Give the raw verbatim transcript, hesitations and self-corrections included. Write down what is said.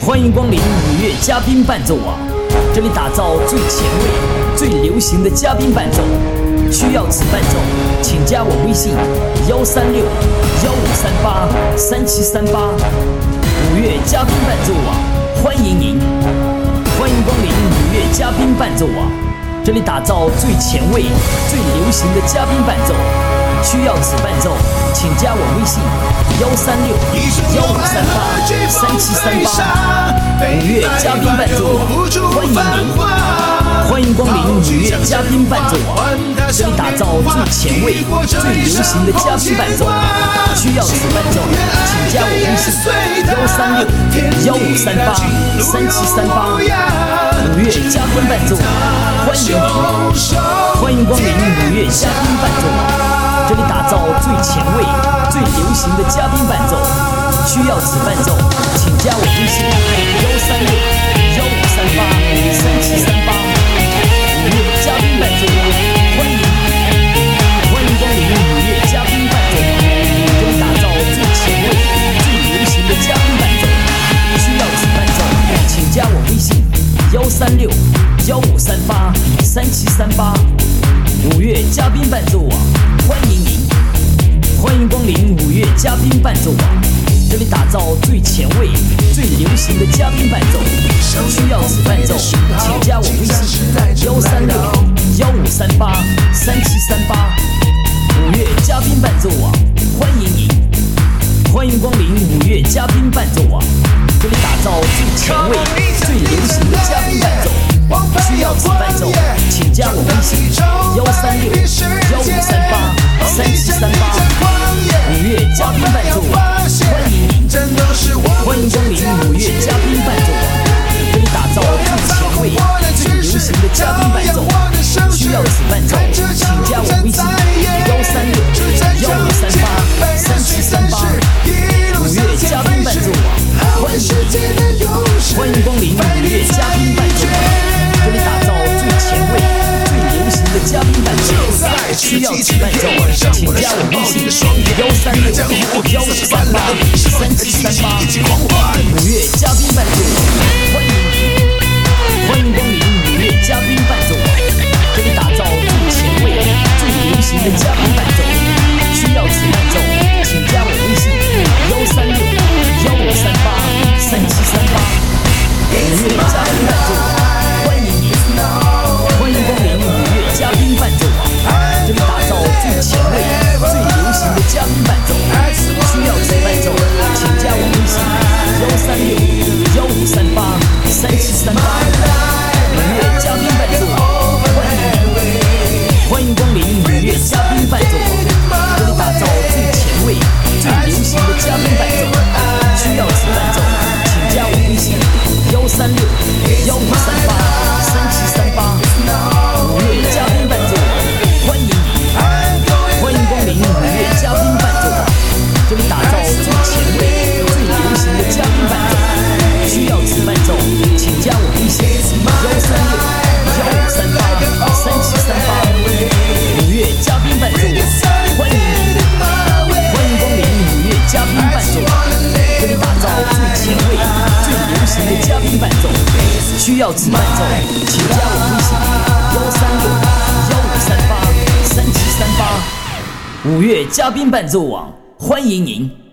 欢迎光临五月嘉宾伴奏网，这里打造最前卫、最流行的嘉宾伴奏。需要此伴奏，请加我微信幺三六幺五三八三七三八。五月嘉宾伴奏网，欢迎您！欢迎光临五月嘉宾伴奏网，这里打造最前卫、最流行的嘉宾伴奏。需要此伴奏，请加我微信幺三六幺五三八三七三八。五月嘉宾伴奏网，欢迎您！欢迎光临五月嘉宾伴奏网，这里打造最前卫、最流行的嘉宾伴奏。需要此伴奏，请加我微信幺三六幺五三八三七三八。五月嘉宾伴奏网，欢迎您！欢迎光临五月嘉宾伴奏网。这里打造最前卫、最流行的嘉宾伴奏。需要此伴奏，请加我微信幺三六幺五三八三七三八。五月嘉宾伴奏网，欢迎欢迎光临五月嘉宾伴奏网。这里打造最前卫、最流行的嘉宾伴奏。需要此伴奏，请加我微信幺三六幺五三八三七三八。五月嘉宾伴奏网，欢迎您！欢迎光临五月嘉宾伴奏网，这里打造最前卫、最流行的嘉宾伴奏。需要此伴奏，请加我微信幺三六幺五三八三七三八。五月嘉宾伴奏网，欢迎您！欢迎光临五月嘉宾伴奏网，这里打造最前卫、最流行的嘉宾伴奏。需要此伴奏，请加我微信幺三六幺五三八三七三八。五月嘉宾伴奏网，欢迎您！欢迎光临五月嘉宾伴奏网，这里打造最前卫、最流行的嘉宾伴奏。需要此伴奏，请加我微信幺三六幺五三八三七三八。五月嘉宾伴奏网，欢迎您！欢迎光临五月嘉宾伴奏网，这里打造最前卫、最流行的嘉宾伴奏。需要此伴奏，请加我微信幺三六幺五三八三七三八。五月嘉宾伴奏网，欢迎您！欢迎光临五月嘉宾伴奏网，这里打造最前卫、最流行的嘉宾伴奏。需要此伴奏，请加我微信幺三六幺五三八三七三八。五月嘉宾伴奏网，欢迎您！欢迎光临五月嘉宾伴奏网，这里打造最前卫、最流行的嘉宾伴奏。需要此伴奏，请加我微信幺三六幺五三八三七三八。五月嘉宾伴奏网，欢迎您！欢迎光临五月嘉宾伴奏网，这里打造最前卫、最流行的嘉宾伴奏。需要此伴奏，请加我微信幺三六幺五三八三七三八。五月嘉宾伴奏网，欢迎您！欢迎光临五月嘉宾伴奏网，这里打造最前卫、最流行的嘉宾伴奏。需要此伴奏，请加我微信幺三六幺五三八三七三八。五月嘉宾伴奏网，欢迎您！欢迎光临五月嘉宾伴奏网，这里打造最前卫、最流行的嘉宾伴奏。需要此伴奏，请加我微信幺三六幺五三八三七三八。五月嘉宾伴奏网，欢迎您！